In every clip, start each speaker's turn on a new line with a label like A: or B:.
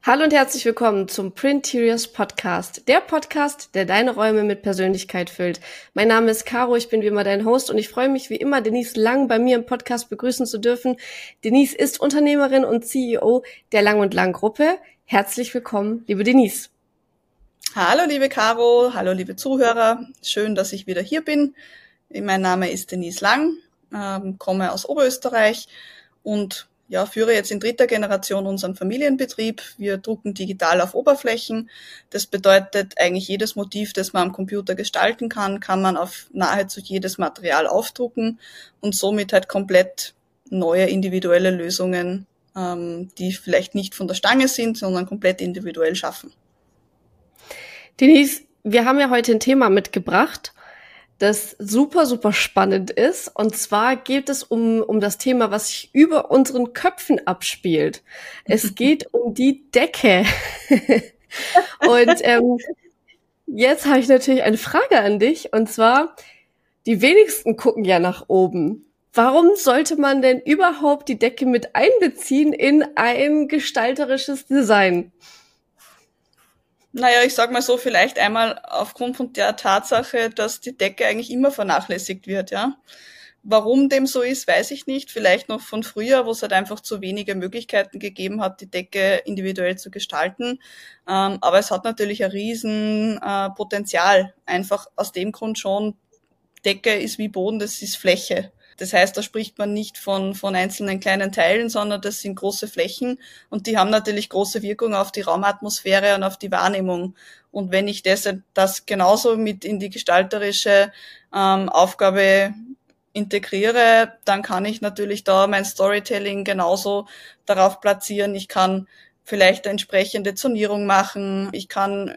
A: Hallo und herzlich willkommen zum Printeriors Podcast, der Podcast, der deine Räume mit Persönlichkeit füllt. Mein Name ist Caro, ich bin wie immer dein Host und ich freue mich wie immer, Denise Lang bei mir im Podcast begrüßen zu dürfen. Denise ist Unternehmerin und CEO der Lang & Lang Gruppe. Herzlich willkommen, liebe Denise.
B: Hallo liebe Caro, hallo liebe Zuhörer, schön, dass ich wieder hier bin. Mein Name ist Denise Lang, komme aus Oberösterreich und führe jetzt in dritter Generation unseren Familienbetrieb. Wir drucken digital auf Oberflächen. Das bedeutet, eigentlich jedes Motiv, das man am Computer gestalten kann man auf nahezu jedes Material aufdrucken und somit halt komplett neue individuelle Lösungen, die vielleicht nicht von der Stange sind, sondern komplett individuell schaffen.
A: Denise, wir haben ja heute ein Thema mitgebracht, das super, super spannend ist. Und zwar geht es um das Thema, was sich über unseren Köpfen abspielt. Es geht um die Decke. Und jetzt habe ich natürlich eine Frage an dich. Und zwar, die wenigsten gucken ja nach oben. Warum sollte man denn überhaupt die Decke mit einbeziehen in ein gestalterisches Design?
B: Naja, ich sag mal so, vielleicht einmal aufgrund von der Tatsache, dass die Decke eigentlich immer vernachlässigt wird, ja. Warum dem so ist, weiß ich nicht. Vielleicht noch von früher, wo es halt einfach zu wenige Möglichkeiten gegeben hat, die Decke individuell zu gestalten. Aber es hat natürlich ein riesen Potenzial. Einfach aus dem Grund schon, Decke ist wie Boden, das ist Fläche. Das heißt, da spricht man nicht von einzelnen kleinen Teilen, sondern das sind große Flächen und die haben natürlich große Wirkung auf die Raumatmosphäre und auf die Wahrnehmung. Und wenn ich das genauso mit in die gestalterische Aufgabe integriere, dann kann ich natürlich da mein Storytelling genauso darauf platzieren. Ich kann vielleicht eine entsprechende Zonierung machen. Ich kann,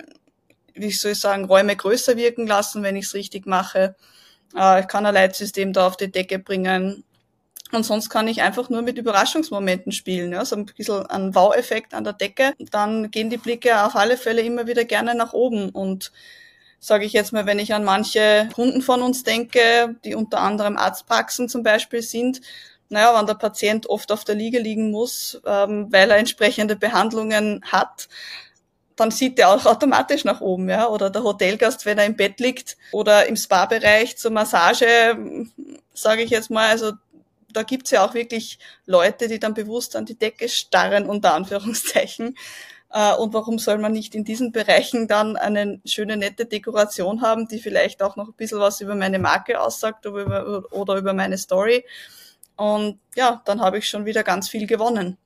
B: Räume größer wirken lassen, wenn ich es richtig mache. Ich kann ein Leitsystem da auf die Decke bringen. Und sonst kann ich einfach nur mit Überraschungsmomenten spielen, ja, so ein bisschen ein Wow-Effekt an der Decke. Dann gehen die Blicke auf alle Fälle immer wieder gerne nach oben. Und sage ich jetzt mal, wenn ich an manche Kunden von uns denke, die unter anderem Arztpraxen zum Beispiel sind, wenn der Patient oft auf der Liege liegen muss, weil er entsprechende Behandlungen hat, dann sieht der auch automatisch nach oben, ja. Oder der Hotelgast, wenn er im Bett liegt oder im Spa-Bereich zur Massage, sage ich jetzt mal, also da gibt's ja auch wirklich Leute, die dann bewusst an die Decke starren, unter Anführungszeichen. Und warum soll man nicht in diesen Bereichen dann eine schöne, nette Dekoration haben, die vielleicht auch noch ein bisschen was über meine Marke aussagt oder über meine Story. Und ja, dann habe ich schon wieder ganz viel gewonnen.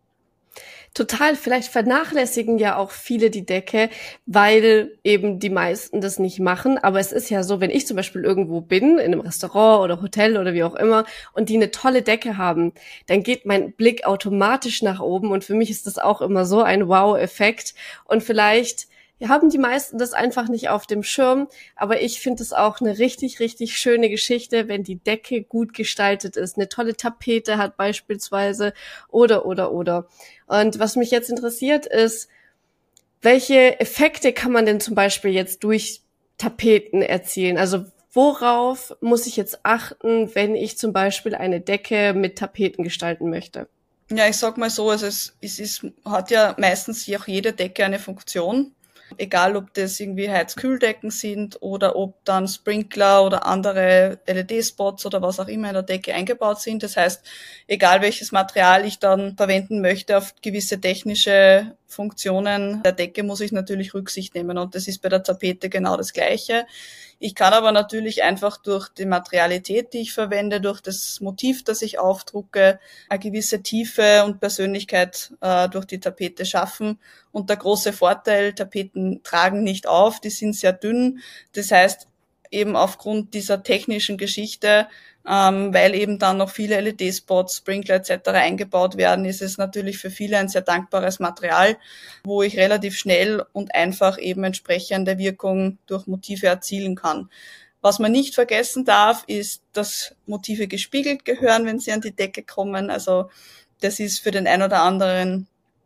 A: Total, vielleicht vernachlässigen ja auch viele die Decke, weil eben die meisten das nicht machen. Aber es ist ja so, wenn ich zum Beispiel irgendwo bin, in einem Restaurant oder Hotel oder wie auch immer, und die eine tolle Decke haben, dann geht mein Blick automatisch nach oben. Und für mich ist das auch immer so ein Wow-Effekt. Und vielleicht haben die meisten das einfach nicht auf dem Schirm, aber ich finde es auch eine richtig, richtig schöne Geschichte, wenn die Decke gut gestaltet ist, eine tolle Tapete hat beispielsweise oder. Und was mich jetzt interessiert ist, welche Effekte kann man denn zum Beispiel jetzt durch Tapeten erzielen? Also worauf muss ich jetzt achten, wenn ich zum Beispiel eine Decke mit Tapeten gestalten möchte?
B: Ja, ich sag mal so, also hat ja meistens auch jede Decke eine Funktion. Egal, ob das irgendwie Heizkühldecken sind oder ob dann Sprinkler oder andere LED-Spots oder was auch immer in der Decke eingebaut sind. Das heißt, egal welches Material ich dann verwenden möchte auf gewisse technische Funktionen der Decke, muss ich natürlich Rücksicht nehmen. Und das ist bei der Tapete genau das Gleiche. Ich kann aber natürlich einfach durch die Materialität, die ich verwende, durch das Motiv, das ich aufdrucke, eine gewisse Tiefe und Persönlichkeit durch die Tapete schaffen. Und der große Vorteil, Tapeten tragen nicht auf, die sind sehr dünn. Das heißt, eben aufgrund dieser technischen Geschichte, weil eben dann noch viele LED-Spots, Sprinkler etc. eingebaut werden, ist es natürlich für viele ein sehr dankbares Material, wo ich relativ schnell und einfach eben entsprechende Wirkung durch Motive erzielen kann. Was man nicht vergessen darf, ist, dass Motive gespiegelt gehören, wenn sie an die Decke kommen. Also das ist für den einen oder anderen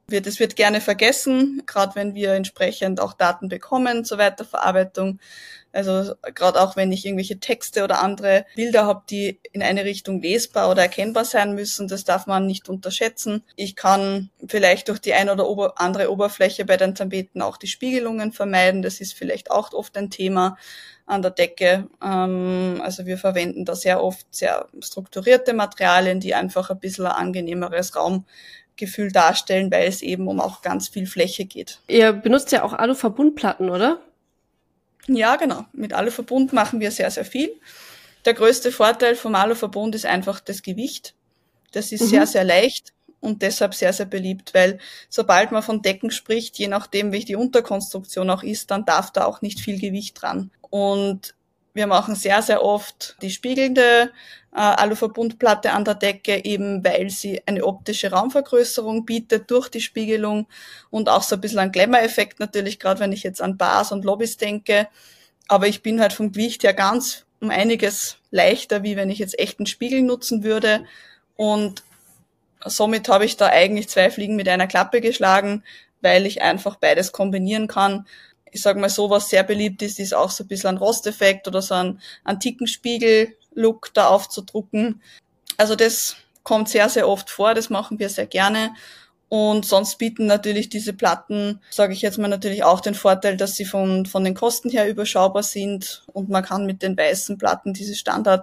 B: Das wird gerne vergessen, gerade wenn wir entsprechend auch Daten bekommen zur Weiterverarbeitung. Also gerade auch wenn ich irgendwelche Texte oder andere Bilder habe, die in eine Richtung lesbar oder erkennbar sein müssen, das darf man nicht unterschätzen. Ich kann vielleicht durch die eine oder andere Oberfläche bei den Tapeten auch die Spiegelungen vermeiden. Das ist vielleicht auch oft ein Thema an der Decke. Also wir verwenden da sehr oft sehr strukturierte Materialien, die einfach ein bisschen ein angenehmeres Raumgefühl darstellen, weil es eben um auch ganz viel Fläche geht.
A: Ihr benutzt ja auch Aluverbundplatten, oder?
B: Ja, genau. Mit Aluverbund machen wir sehr, sehr viel. Der größte Vorteil vom Aluverbund ist einfach das Gewicht. Das ist sehr, sehr leicht und deshalb sehr, sehr beliebt, weil sobald man von Decken spricht, je nachdem, wie die Unterkonstruktion auch ist, dann darf da auch nicht viel Gewicht dran. Und wir machen sehr, sehr oft die spiegelnde Aluverbundplatte an der Decke, eben weil sie eine optische Raumvergrößerung bietet durch die Spiegelung und auch so ein bisschen einen Glamour-Effekt natürlich, gerade wenn ich jetzt an Bars und Lobbys denke. Aber ich bin halt vom Gewicht her ganz um einiges leichter, wie wenn ich jetzt echten Spiegel nutzen würde. Und somit habe ich da eigentlich 2 Fliegen mit einer Klappe geschlagen, weil ich einfach beides kombinieren kann. Ich sage mal so, was sehr beliebt ist auch so ein bisschen ein Rosteffekt oder so ein antiken Spiegel-Look da aufzudrucken. Also das kommt sehr, sehr oft vor, das machen wir sehr gerne. Und sonst bieten natürlich diese Platten, sage ich jetzt mal, natürlich auch den Vorteil, dass sie von den Kosten her überschaubar sind und man kann mit den weißen Platten diese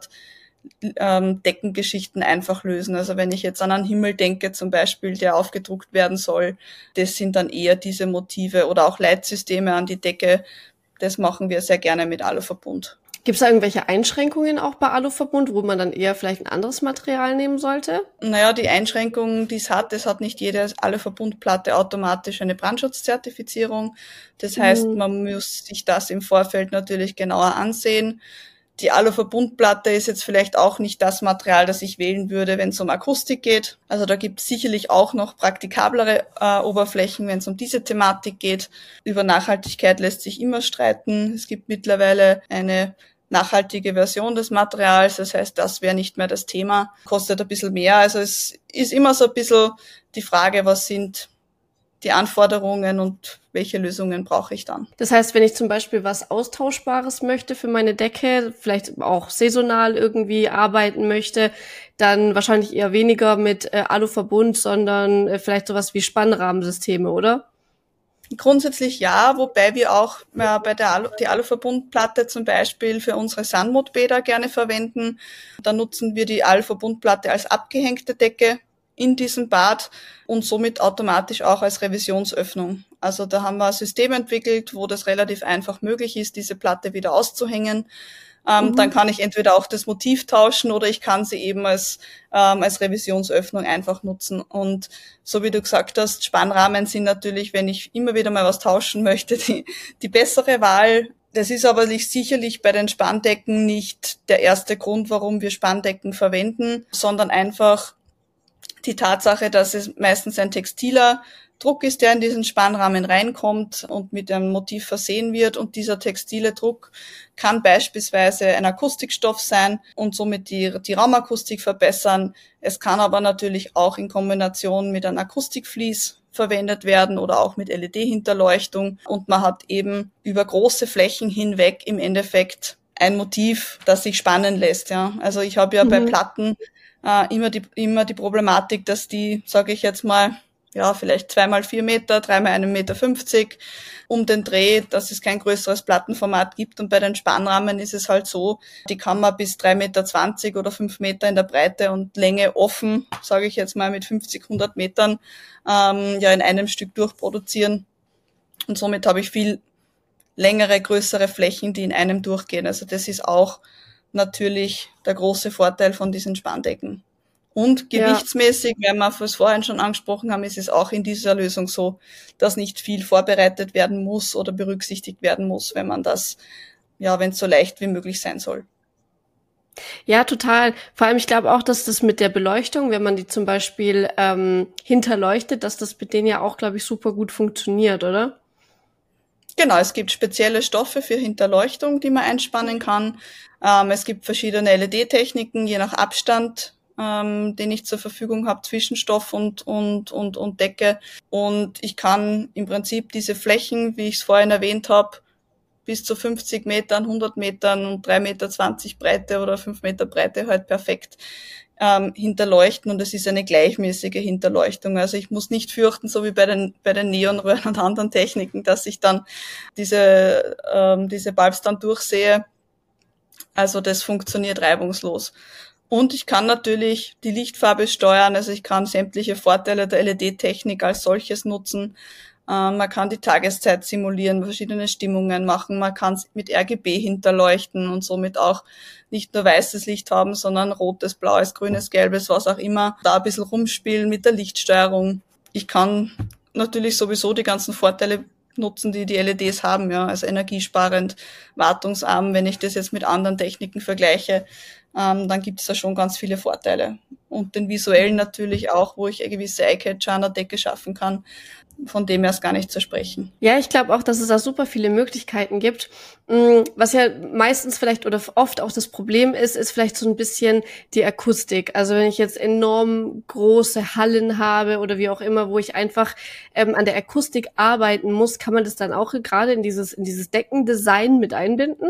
B: Deckengeschichten einfach lösen. Also wenn ich jetzt an einen Himmel denke zum Beispiel, der aufgedruckt werden soll, das sind dann eher diese Motive oder auch Leitsysteme an die Decke. Das machen wir sehr gerne mit Aluverbund.
A: Gibt es da irgendwelche Einschränkungen auch bei Aluverbund, wo man dann eher vielleicht ein anderes Material nehmen sollte?
B: Naja, die Einschränkung, die es hat nicht jede Aluverbundplatte automatisch eine Brandschutzzertifizierung. Das heißt, man muss sich das im Vorfeld natürlich genauer ansehen. Die Aluverbundplatte ist jetzt vielleicht auch nicht das Material, das ich wählen würde, wenn es um Akustik geht. Also da gibt es sicherlich auch noch praktikablere Oberflächen, wenn es um diese Thematik geht. Über Nachhaltigkeit lässt sich immer streiten. Es gibt mittlerweile eine nachhaltige Version des Materials, das heißt, das wäre nicht mehr das Thema. Kostet ein bisschen mehr. Also es ist immer so ein bisschen die Frage, was sind die Anforderungen und welche Lösungen brauche ich dann.
A: Das heißt, wenn ich zum Beispiel was Austauschbares möchte für meine Decke, vielleicht auch saisonal irgendwie arbeiten möchte, dann wahrscheinlich eher weniger mit Aluverbund, sondern vielleicht sowas wie Spannrahmensysteme, oder?
B: Grundsätzlich ja, wobei wir auch bei die Aluverbundplatte zum Beispiel für unsere Sunmode-Bäder gerne verwenden. Da nutzen wir die Aluverbundplatte als abgehängte Decke in diesem Bad und somit automatisch auch als Revisionsöffnung. Also da haben wir ein System entwickelt, wo das relativ einfach möglich ist, diese Platte wieder auszuhängen. Dann kann ich entweder auch das Motiv tauschen oder ich kann sie eben als Revisionsöffnung einfach nutzen. Und so wie du gesagt hast, Spannrahmen sind natürlich, wenn ich immer wieder mal was tauschen möchte, die bessere Wahl. Das ist aber sicherlich bei den Spanndecken nicht der erste Grund, warum wir Spanndecken verwenden, sondern einfach die Tatsache, dass es meistens ein textiler Druck ist, der in diesen Spannrahmen reinkommt und mit einem Motiv versehen wird. Und dieser textile Druck kann beispielsweise ein Akustikstoff sein und somit die Raumakustik verbessern. Es kann aber natürlich auch in Kombination mit einem Akustikvlies verwendet werden oder auch mit LED-Hinterleuchtung. Und man hat eben über große Flächen hinweg im Endeffekt ein Motiv, das sich spannen lässt. Ja. Also ich habe ja bei Platten immer die Problematik, dass die, sage ich jetzt mal, ja, vielleicht 2x4 Meter, 3x1,50 Meter um den Dreh, dass es kein größeres Plattenformat gibt. Und bei den Spannrahmen ist es halt so, die kann man bis 3,20 Meter oder 5 Meter in der Breite und Länge offen, sage ich jetzt mal mit 50, 100 Metern, ja in einem Stück durchproduzieren. Und somit habe ich viel längere, größere Flächen, die in einem durchgehen. Also das ist auch natürlich der große Vorteil von diesen Spanndecken. Und gewichtsmäßig, wenn wir es vorhin schon angesprochen haben, ist es auch in dieser Lösung so, dass nicht viel vorbereitet werden muss oder berücksichtigt werden muss, wenn man das, ja, wenn es so leicht wie möglich sein soll.
A: Ja, total. Vor allem, ich glaube auch, dass das mit der Beleuchtung, wenn man die zum Beispiel hinterleuchtet, dass das mit denen ja auch, glaube ich, super gut funktioniert, oder?
B: Genau, es gibt spezielle Stoffe für Hinterleuchtung, die man einspannen kann. Es gibt verschiedene LED-Techniken, je nach Abstand, den ich zur Verfügung habe zwischen Stoff und Decke. Und ich kann im Prinzip diese Flächen, wie ich es vorhin erwähnt habe, bis zu 50 Metern, 100 Metern und 3,20 Meter Breite oder 5 Meter Breite halt perfekt hinterleuchten, und es ist eine gleichmäßige Hinterleuchtung. Also ich muss nicht fürchten, so wie bei den Neonröhren und anderen Techniken, dass ich dann diese Bulbs dann durchsehe. Also das funktioniert reibungslos. Und ich kann natürlich die Lichtfarbe steuern, also ich kann sämtliche Vorteile der LED-Technik als solches nutzen. Man kann die Tageszeit simulieren, verschiedene Stimmungen machen, man kann es mit RGB hinterleuchten und somit auch nicht nur weißes Licht haben, sondern rotes, blaues, grünes, gelbes, was auch immer. Da ein bisschen rumspielen mit der Lichtsteuerung. Ich kann natürlich sowieso die ganzen Vorteile nutzen, die LEDs haben, ja, also energiesparend, wartungsarm. Wenn ich das jetzt mit anderen Techniken vergleiche, dann gibt es da schon ganz viele Vorteile. Und den visuellen natürlich auch, wo ich gewisse Eyecatcher an der Decke schaffen kann. Von dem her ist gar nicht zu sprechen.
A: Ja, ich glaube auch, dass es da super viele Möglichkeiten gibt. Was ja meistens vielleicht oder oft auch das Problem ist vielleicht so ein bisschen die Akustik. Also wenn ich jetzt enorm große Hallen habe oder wie auch immer, wo ich einfach an der Akustik arbeiten muss, kann man das dann auch gerade in dieses Deckendesign mit einbinden?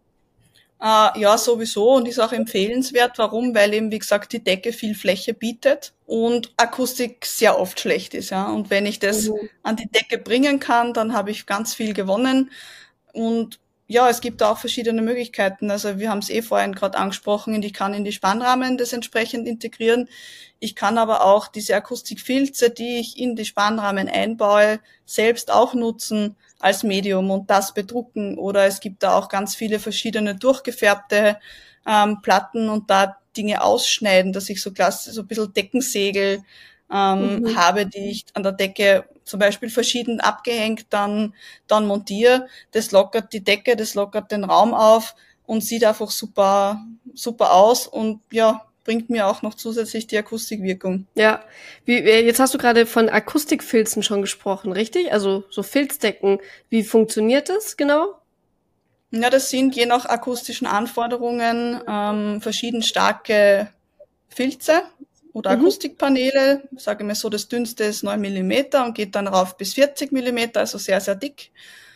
B: Ja, sowieso, und ist auch empfehlenswert. Warum? Weil eben, wie gesagt, die Decke viel Fläche bietet und Akustik sehr oft schlecht ist, ja. Und wenn ich das an die Decke bringen kann, dann habe ich ganz viel gewonnen. Und ja, es gibt auch verschiedene Möglichkeiten. Also wir haben es vorhin gerade angesprochen, ich kann in die Spannrahmen das entsprechend integrieren. Ich kann aber auch diese Akustikfilze, die ich in die Spannrahmen einbaue, selbst auch nutzen als Medium und das bedrucken. Oder es gibt da auch ganz viele verschiedene durchgefärbte Platten und da Dinge ausschneiden, dass ich so klassisch so ein bisschen Deckensegel habe, die ich an der Decke zum Beispiel verschieden abgehängt dann montiere. Das lockert die Decke, das lockert den Raum auf und sieht einfach super aus und ja, bringt mir auch noch zusätzlich die Akustikwirkung.
A: Ja, jetzt hast du gerade von Akustikfilzen schon gesprochen, richtig? Also so Filzdecken. Wie funktioniert das genau?
B: Ja, das sind je nach akustischen Anforderungen verschieden starke Filze oder Akustikpaneele. Sage ich mal so, das dünnste ist 9 Millimeter und geht dann rauf bis 40 Millimeter, also sehr, sehr dick.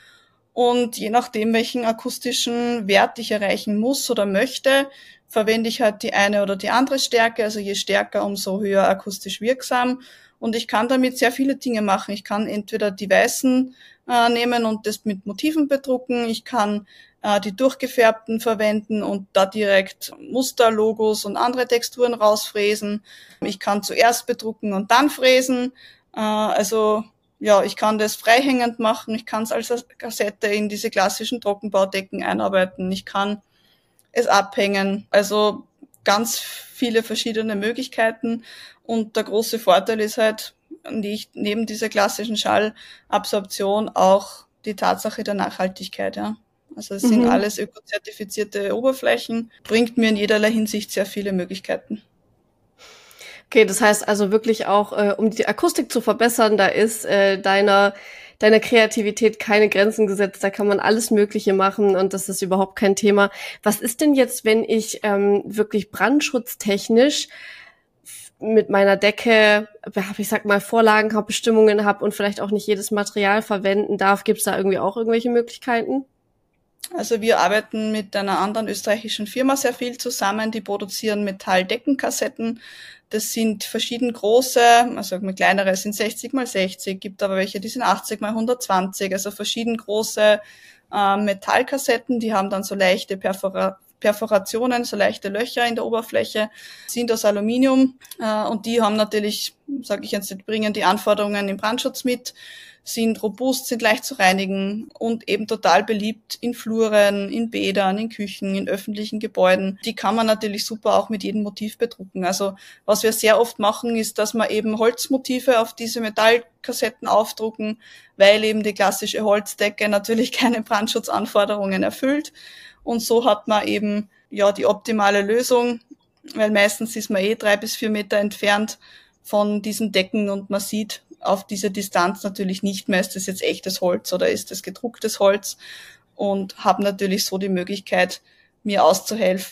B: Und je nachdem, welchen akustischen Wert ich erreichen muss oder möchte, verwende ich halt die eine oder die andere Stärke. Also je stärker, umso höher akustisch wirksam. Und ich kann damit sehr viele Dinge machen. Ich kann entweder die weißen nehmen und das mit Motiven bedrucken. Ich kann die durchgefärbten verwenden und da direkt Muster, Logos und andere Texturen rausfräsen. Ich kann zuerst bedrucken und dann fräsen. Also ja, ich kann das freihängend machen. Ich kann es als Kassette in diese klassischen Trockenbaudecken einarbeiten. Ich kann es abhängen. Also ganz viele verschiedene Möglichkeiten. Und der große Vorteil ist halt, neben dieser klassischen Schallabsorption auch die Tatsache der Nachhaltigkeit, ja. Also es sind alles ökozertifizierte Oberflächen, bringt mir in jederlei Hinsicht sehr viele Möglichkeiten.
A: Okay, das heißt also wirklich auch, um die Akustik zu verbessern, da ist deiner Kreativität keine Grenzen gesetzt, da kann man alles Mögliche machen und das ist überhaupt kein Thema. Was ist denn jetzt, wenn ich wirklich brandschutztechnisch mit meiner Decke, ich sag mal, Vorlagen habe, Bestimmungen habe und vielleicht auch nicht jedes Material verwenden darf? Gibt es da irgendwie auch irgendwelche Möglichkeiten?
B: Also wir arbeiten mit einer anderen österreichischen Firma sehr viel zusammen, die produzieren Metalldeckenkassetten. Das sind verschieden große, also kleinere sind 60 mal 60, gibt aber welche, die sind 80 mal 120, also verschieden große Metallkassetten, die haben dann so leichte Perforationen, so leichte Löcher in der Oberfläche, sind aus Aluminium und die haben natürlich, sage ich jetzt, bringen die Anforderungen im Brandschutz mit, sind robust, sind leicht zu reinigen und eben total beliebt in Fluren, in Bädern, in Küchen, in öffentlichen Gebäuden. Die kann man natürlich super auch mit jedem Motiv bedrucken. Also was wir sehr oft machen, ist, dass wir eben Holzmotive auf diese Metallkassetten aufdrucken, weil eben die klassische Holzdecke natürlich keine Brandschutzanforderungen erfüllt. Und so hat man eben ja die optimale Lösung, weil meistens ist man 3 bis 4 Meter entfernt von diesen Decken und man sieht auf diese Distanz natürlich nicht mehr, ist das jetzt echtes Holz oder ist das gedrucktes Holz, und habe natürlich so die Möglichkeit, mir auszuhelfen,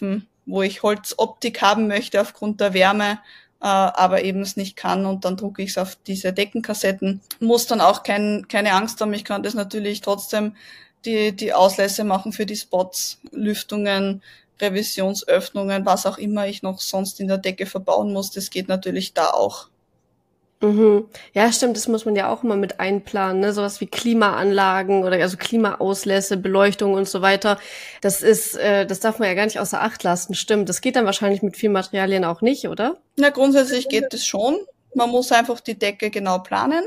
B: wo ich Holzoptik haben möchte aufgrund der Wärme, aber eben es nicht kann, und dann drucke ich es auf diese Deckenkassetten. Muss dann auch keine Angst haben, ich kann das natürlich trotzdem die Auslässe machen für die Spots, Lüftungen, Revisionsöffnungen, was auch immer ich noch sonst in der Decke verbauen muss, das geht natürlich da auch.
A: Mhm. Ja, stimmt, das muss man ja auch immer mit einplanen, ne? Sowas wie Klimaanlagen oder also Klimaauslässe, Beleuchtung und so weiter. Das darf man ja gar nicht außer Acht lassen. Stimmt, das geht dann wahrscheinlich mit vielen Materialien auch nicht, oder?
B: Na, grundsätzlich geht es schon. Man muss einfach die Decke genau planen.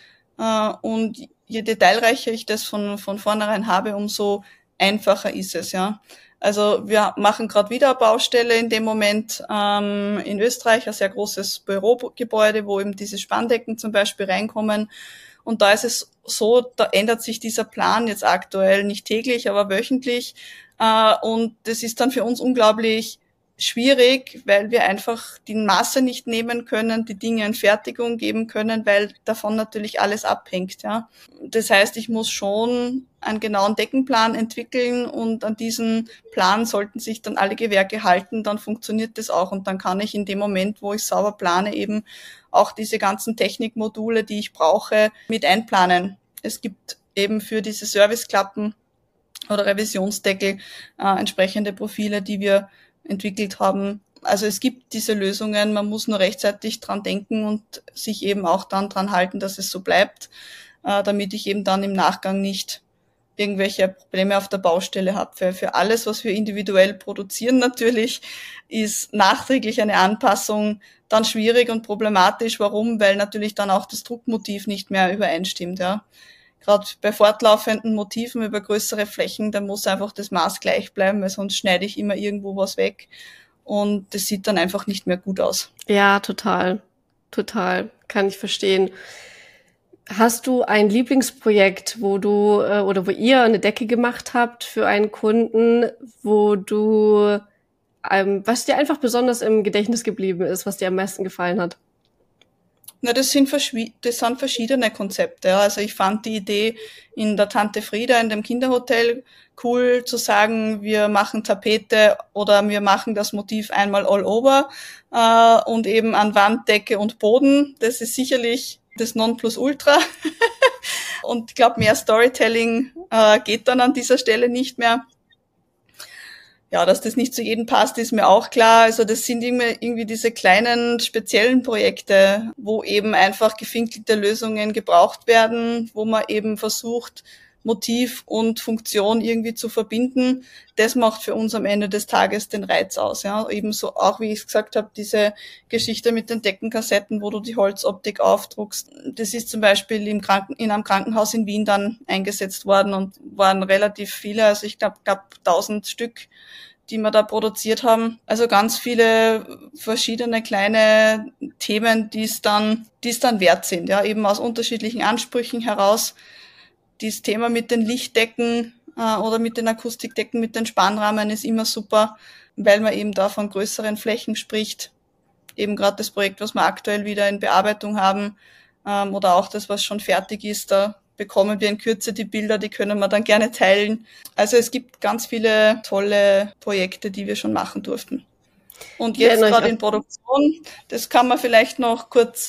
B: Und je detailreicher ich das von vornherein habe, umso einfacher ist es, ja. Also wir machen gerade wieder eine Baustelle in dem Moment in Österreich, ein sehr großes Bürogebäude, wo eben diese Spanndecken zum Beispiel reinkommen. Und da ist es so, da ändert sich dieser Plan jetzt aktuell nicht täglich, aber wöchentlich. Und das ist dann für uns unglaublich schwierig, weil wir einfach die Maße nicht nehmen können, die Dinge in Fertigung geben können, weil davon natürlich alles abhängt, ja. Das heißt, ich muss schon einen genauen Deckenplan entwickeln, und an diesen Plan sollten sich dann alle Gewerke halten, dann funktioniert das auch, und dann kann ich in dem Moment, wo ich sauber plane, eben auch diese ganzen Technikmodule, die ich brauche, mit einplanen. Es gibt eben für diese Serviceklappen oder Revisionsdeckel entsprechende Profile, die wir entwickelt haben. Also es gibt diese Lösungen, man muss nur rechtzeitig dran denken und sich eben auch dann dran halten, dass es so bleibt, damit ich eben dann im Nachgang nicht irgendwelche Probleme auf der Baustelle habe. Für alles, was wir individuell produzieren natürlich, ist nachträglich eine Anpassung dann schwierig und problematisch. Warum? Weil natürlich dann auch das Druckmotiv nicht mehr übereinstimmt, ja. Gerade bei fortlaufenden Motiven über größere Flächen, da muss einfach das Maß gleich bleiben, weil sonst schneide ich immer irgendwo was weg und das sieht dann einfach nicht mehr gut aus.
A: Ja, total. Total. Kann ich verstehen. Hast du ein Lieblingsprojekt, wo du oder wo ihr eine Decke gemacht habt für einen Kunden, wo du was dir einfach besonders im Gedächtnis geblieben ist, was dir am meisten gefallen hat?
B: Na, das sind verschiedene Konzepte. Ja. Also ich fand die Idee in der Tante Frieda in dem Kinderhotel cool, zu sagen, wir machen Tapete oder wir machen das Motiv einmal all over und eben an Wand, Decke und Boden. Das ist sicherlich das Nonplusultra. Und ich glaube, mehr Storytelling geht dann an dieser Stelle nicht mehr. Ja, dass das nicht zu jedem passt, ist mir auch klar. Also das sind irgendwie diese kleinen speziellen Projekte, wo eben einfach gefinkelte Lösungen gebraucht werden, wo man eben versucht, Motiv und Funktion irgendwie zu verbinden. Das macht für uns am Ende des Tages den Reiz aus. Ja, ebenso auch, wie ich es gesagt habe, diese Geschichte mit den Deckenkassetten, wo du die Holzoptik aufdruckst. Das ist zum Beispiel in einem Krankenhaus in Wien dann eingesetzt worden und waren relativ viele, also ich glaube 1000 Stück, die wir da produziert haben. Also ganz viele verschiedene kleine Themen, die es dann wert sind, ja, eben aus unterschiedlichen Ansprüchen heraus. Dieses Thema mit den Lichtdecken oder mit den Akustikdecken, mit den Spannrahmen ist immer super, weil man eben da von größeren Flächen spricht. Eben gerade das Projekt, was wir aktuell wieder in Bearbeitung haben, oder auch das, was schon fertig ist, da bekommen wir in Kürze die Bilder, die können wir dann gerne teilen. Also es gibt ganz viele tolle Projekte, die wir schon machen durften. Und jetzt gerade in Produktion, das kann man vielleicht noch kurz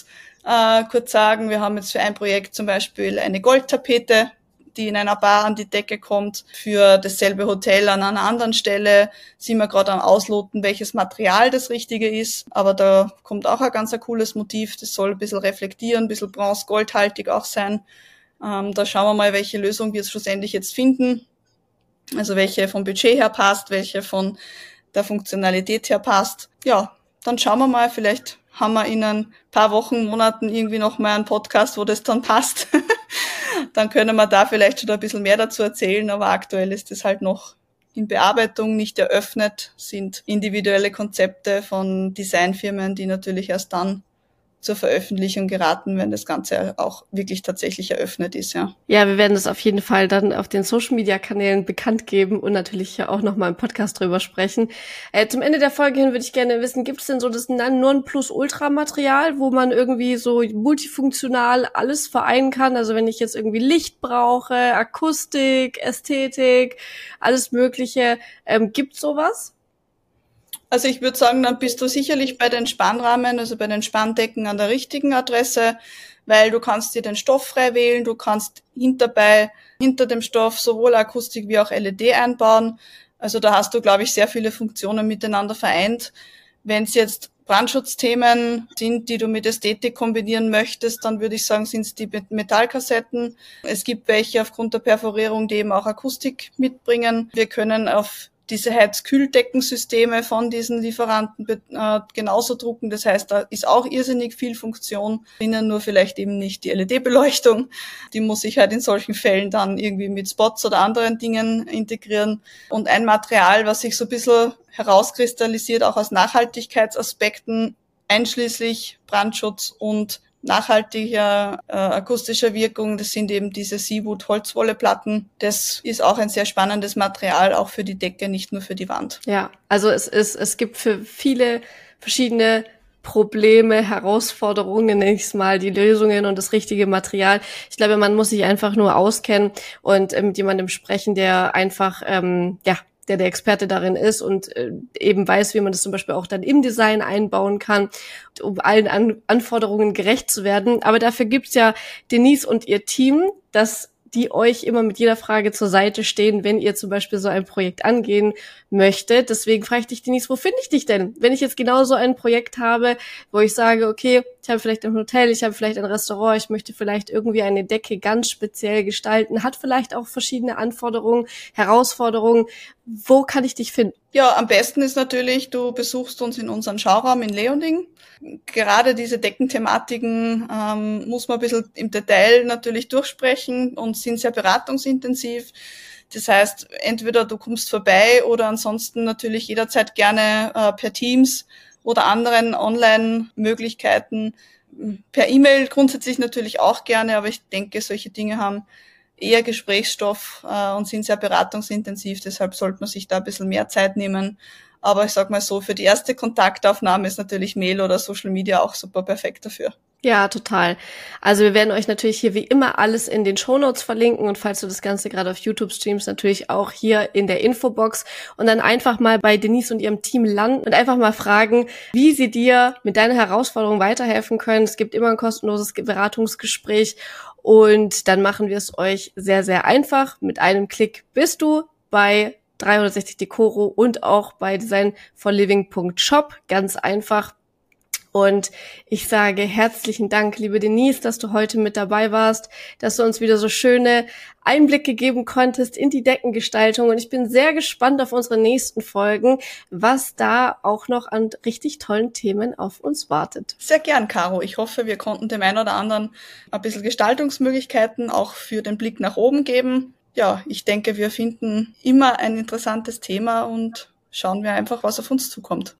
B: sagen, wir haben jetzt für ein Projekt zum Beispiel eine Goldtapete, die in einer Bar an die Decke kommt. Für dasselbe Hotel an einer anderen Stelle sind wir gerade am Ausloten, welches Material das Richtige ist. Aber da kommt auch ein ganz cooles Motiv. Das soll ein bisschen reflektieren, ein bisschen bronze-goldhaltig auch sein. Da schauen wir mal, welche Lösung wir schlussendlich jetzt finden. Also welche vom Budget her passt, welche von der Funktionalität her passt. Ja, dann schauen wir mal, vielleicht haben wir in ein paar Wochen, Monaten irgendwie noch mal einen Podcast, wo das dann passt. Dann können wir da vielleicht schon ein bisschen mehr dazu erzählen, aber aktuell ist das halt noch in Bearbeitung, nicht eröffnet, sind individuelle Konzepte von Designfirmen, die natürlich erst dann zur Veröffentlichung geraten, wenn das Ganze auch wirklich tatsächlich eröffnet ist, ja.
A: Ja, wir werden das auf jeden Fall dann auf den Social-Media-Kanälen bekannt geben und natürlich auch noch mal im Podcast drüber sprechen. Zum Ende der Folge hin würde ich gerne wissen, gibt es denn so das Nonplusultra-Material, wo man irgendwie so multifunktional alles vereinen kann? Also wenn ich jetzt irgendwie Licht brauche, Akustik, Ästhetik, alles Mögliche, gibt's sowas?
B: Also ich würde sagen, dann bist du sicherlich bei den Spannrahmen, also bei den Spanndecken an der richtigen Adresse, weil du kannst dir den Stoff frei wählen, du kannst hinter dem Stoff sowohl Akustik wie auch LED einbauen. Also da hast du, glaube ich, sehr viele Funktionen miteinander vereint. Wenn es jetzt Brandschutzthemen sind, die du mit Ästhetik kombinieren möchtest, dann würde ich sagen, sind es die Metallkassetten. Es gibt welche aufgrund der Perforierung, die eben auch Akustik mitbringen. Wir können auf diese Heizkühldeckensysteme von diesen Lieferanten genauso drucken. Das heißt, da ist auch irrsinnig viel Funktion drinnen, nur vielleicht eben nicht die LED-Beleuchtung. Die muss ich halt in solchen Fällen dann irgendwie mit Spots oder anderen Dingen integrieren. Und ein Material, was sich so ein bisschen herauskristallisiert, auch aus Nachhaltigkeitsaspekten, einschließlich Brandschutz und nachhaltiger akustischer Wirkung. Das sind eben diese Seawood-Holzwolleplatten. Das ist auch ein sehr spannendes Material, auch für die Decke, nicht nur für die Wand.
A: Ja, also es gibt für viele verschiedene Probleme, Herausforderungen, nenne ich es mal, die Lösungen und das richtige Material. Ich glaube, man muss sich einfach nur auskennen und mit jemandem sprechen, der einfach, der Experte darin ist und eben weiß, wie man das zum Beispiel auch dann im Design einbauen kann, um allen Anforderungen gerecht zu werden. Aber dafür gibt's ja Denise und ihr Team, das die euch immer mit jeder Frage zur Seite stehen, wenn ihr zum Beispiel so ein Projekt angehen möchtet. Deswegen frage ich dich, Denise, wo finde ich dich denn? Wenn ich jetzt genau so ein Projekt habe, wo ich sage, okay, ich habe vielleicht ein Hotel, ich habe vielleicht ein Restaurant, ich möchte vielleicht irgendwie eine Decke ganz speziell gestalten, hat vielleicht auch verschiedene Anforderungen, Herausforderungen. Wo kann ich dich finden?
B: Ja, am besten ist natürlich, du besuchst uns in unseren Schauraum in Leonding. Gerade diese Deckenthematiken muss man ein bisschen im Detail natürlich durchsprechen und sind sehr beratungsintensiv. Das heißt, entweder du kommst vorbei oder ansonsten natürlich jederzeit gerne per Teams oder anderen Online-Möglichkeiten. Per E-Mail grundsätzlich natürlich auch gerne, aber ich denke, solche Dinge haben eher Gesprächsstoff und sind sehr beratungsintensiv. Deshalb sollte man sich da ein bisschen mehr Zeit nehmen. Aber ich sag mal so, für die erste Kontaktaufnahme ist natürlich Mail oder Social Media auch super perfekt dafür.
A: Ja, total. Also wir werden euch natürlich hier wie immer alles in den Shownotes verlinken und falls du das Ganze gerade auf YouTube streamst, natürlich auch hier in der Infobox und dann einfach mal bei Denise und ihrem Team landen und einfach mal fragen, wie sie dir mit deiner Herausforderung weiterhelfen können. Es gibt immer ein kostenloses Beratungsgespräch und dann machen wir es euch sehr, sehr einfach. Mit einem Klick bist du bei 360 Decoro und auch bei designforliving.shop. Ganz einfach. Und ich sage herzlichen Dank, liebe Denise, dass du heute mit dabei warst, dass du uns wieder so schöne Einblicke geben konntest in die Deckengestaltung. Und ich bin sehr gespannt auf unsere nächsten Folgen, was da auch noch an richtig tollen Themen auf uns wartet.
B: Sehr gern, Caro. Ich hoffe, wir konnten dem einen oder anderen ein bisschen Gestaltungsmöglichkeiten auch für den Blick nach oben geben. Ja, ich denke, wir finden immer ein interessantes Thema und schauen wir einfach, was auf uns zukommt.